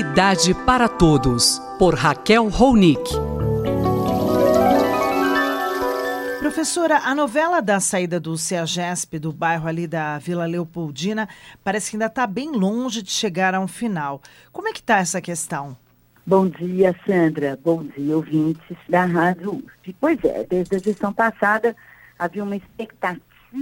Cidade para Todos, por Raquel Ronick. Professora, a novela da saída do CEAGESP do bairro ali da Vila Leopoldina parece que ainda está bem longe de chegar a um final. Como é que está essa questão? Bom dia, Sandra. Bom dia, ouvintes da Rádio USP. Pois é, desde a gestão passada havia uma expectativa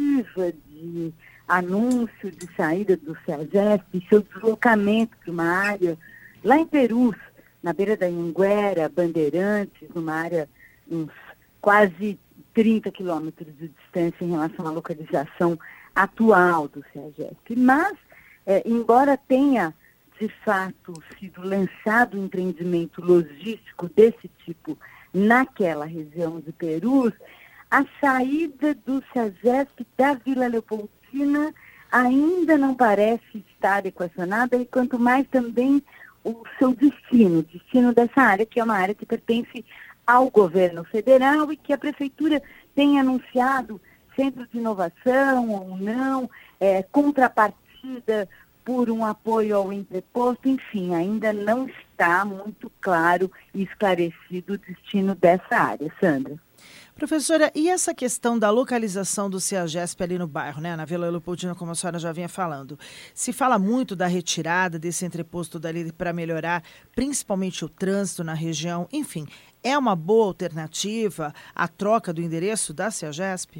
de anúncio de saída do CEAGESP, seu deslocamento para uma área lá em Perus, na beira da Anhanguera, Bandeirantes, numa área uns quase 30 quilômetros de distância em relação à localização atual do CEAGESP. Mas, embora tenha, de fato, sido lançado um empreendimento logístico desse tipo naquela região de Perus, a saída do CEAGESP da Vila Leopoldina ainda não parece estar equacionada, e quanto mais também o seu destino, o destino dessa área, que é uma área que pertence ao governo federal e que a prefeitura tem anunciado centro de inovação ou não, contrapartida por um apoio ao entreposto, enfim, ainda não está muito claro e esclarecido o destino dessa área. Sandra. Professora, e essa questão da localização do CEAGESP ali no bairro, né, na Vila Leopoldina, como a senhora já vinha falando? Se fala muito da retirada desse entreposto dali para melhorar principalmente o trânsito na região, enfim, é uma boa alternativa a troca do endereço da CEAGESP?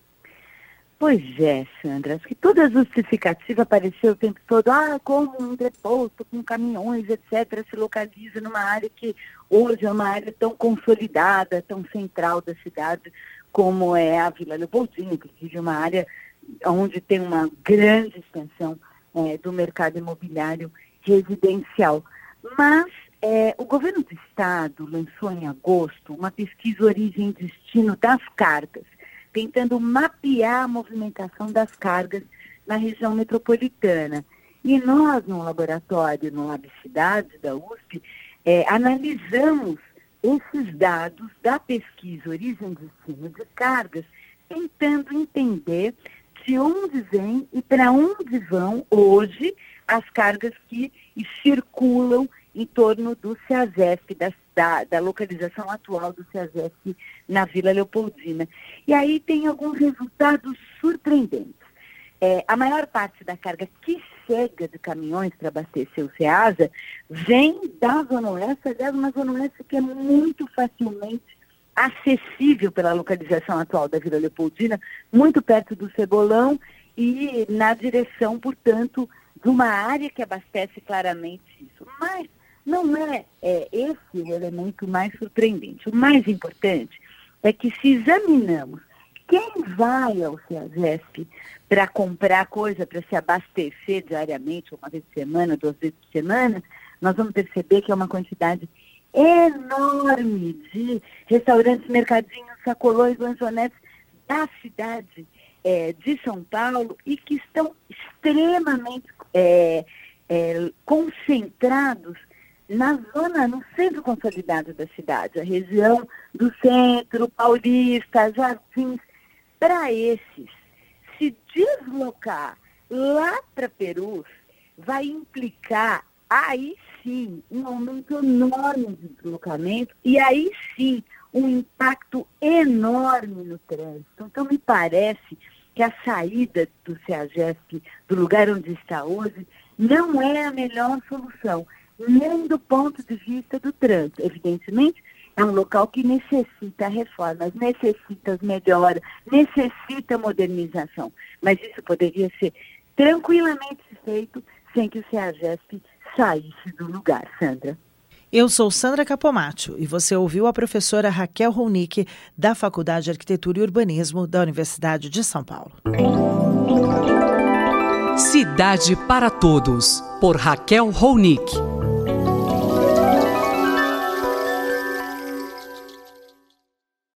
Pois é, Sandra, acho que toda a justificativa apareceu o tempo todo, como um entreposto com caminhões, etc., se localiza numa área que hoje é uma área tão consolidada, tão central da cidade, como é a Vila Leopoldina, inclusive uma área onde tem uma grande extensão do mercado imobiliário residencial. Mas o governo do estado lançou em agosto uma pesquisa origem e destino das cargas, tentando mapear a movimentação das cargas na região metropolitana. E nós, no laboratório, no Lab Cidade da USP, analisamos esses dados da pesquisa Origem e Destino de Cargas, tentando entender de onde vêm e para onde vão hoje as cargas que circulam em torno do CEAGESP, da localização atual do CEAGESP na Vila Leopoldina. E aí tem alguns resultados surpreendentes. A maior parte da carga que chega de caminhões para abastecer o CEASA vem da Zona Oeste, aliás, uma Zona Oeste que é muito facilmente acessível pela localização atual da Vila Leopoldina, muito perto do Cebolão e na direção, portanto, de uma área que abastece claramente isso. Mas não é esse o elemento mais surpreendente. O mais importante é que, se examinamos quem vai ao CEAGESP para comprar coisa, para se abastecer diariamente, uma vez por semana, 2 vezes por semana, nós vamos perceber que é uma quantidade enorme de restaurantes, mercadinhos, sacolões, lanchonetes da cidade de São Paulo e que estão extremamente concentrados no centro consolidado da cidade, a região do centro, Paulista, Jardins. Para esses, se deslocar lá para Perus vai implicar, aí sim, um aumento enorme de deslocamento e aí sim, um impacto enorme no trânsito. Então, me parece que a saída do CEAGESP, do lugar onde está hoje, não é a melhor solução, nem do ponto de vista do trânsito. Evidentemente, é um local que necessita reformas, necessita melhora, necessita modernização. Mas isso poderia ser tranquilamente feito sem que o CEAGESP saísse do lugar, Sandra. Eu sou Sandra Capomatto e você ouviu a professora Raquel Ronick, da Faculdade de Arquitetura e Urbanismo da Universidade de São Paulo. Cidade para Todos, por Raquel Ronick.